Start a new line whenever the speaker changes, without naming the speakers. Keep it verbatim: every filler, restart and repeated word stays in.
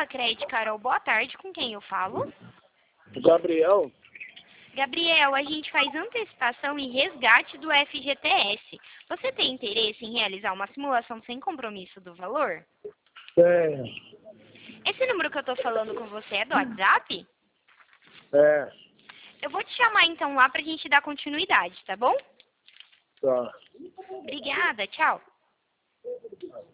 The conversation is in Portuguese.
Lacrede, Carol, boa tarde. Com quem eu falo?
Gabriel?
Gabriel, a gente faz antecipação e resgate do F G T S. Você tem interesse em realizar uma simulação sem compromisso do valor?
Tenho.
Esse número que eu tô falando com você é do WhatsApp?
É.
Eu vou te chamar então lá pra gente dar continuidade, tá bom?
Tá.
Obrigada, tchau.